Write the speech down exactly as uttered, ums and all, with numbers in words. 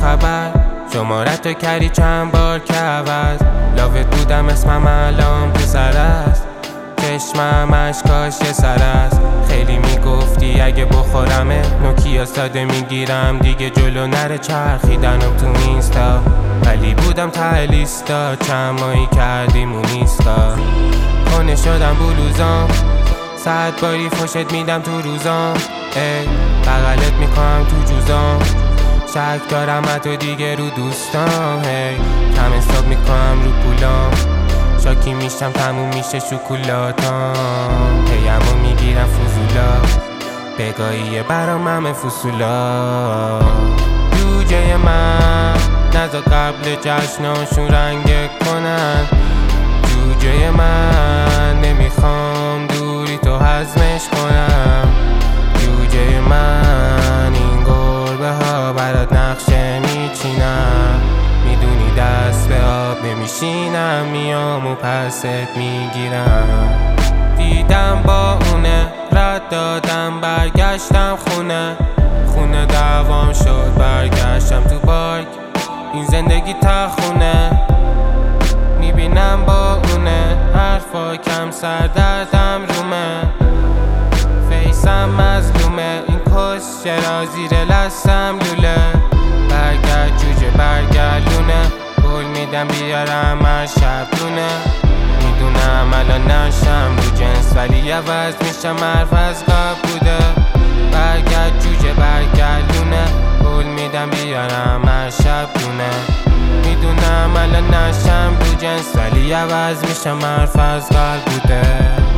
خبر؟ شمارت رو کردی چند بار که عوض. لاوت بودم اسمم الان پسر است، چشمم اشکاش یه سر است. خیلی میگفتی اگه بخورمه نوکیا ساده میگیرم دیگه جلو نره چرخیدنم تو اینستا. ولی بودم ته لیستا، چند ماهی کردیم اون ایستا. خونه شدم بلوزام، صد باری فشت میدم تو روزام. ای بغلت میکنم تو جوزام، شک دارم حتی دیگه رو دوستام. هی کم حساب میکنم رو پولام، شاکی میشم تموم میشه شکلاتام. پیمو میگیرم فضولا، بگاهیه برام همه فصولا. جوجه من نزا قبل جشناشون رنگ کنن. جوجه من نمیخوام دوری تو هضمش کنم. جوجه من این گربه ها برات نقشه میچینم. میدونی دست به آب نمیشینم، میام و پست میگیرم. دیدم با اونه رد دادم برگشتم خونه. خونه دوام شد برگشتم تو پارک، این زندگی تا خونه. میبینم با اونه حرفا کم سر دردم رومه. فیسم مظلومه این کس چرا زیر لستم لوله. برگرد جوجه برگرد لونه، گل میدم بیارم هر شب دونه. میدونم الان نشم رو جنس ولی عوض میشم حرف از قبل بوده. برگرد جوجه برگرد لونه، گل میدم بیارم هر شب دونه. میدونم الان نشم رو جنس ولی عوض میشم حرف از قبل بوده.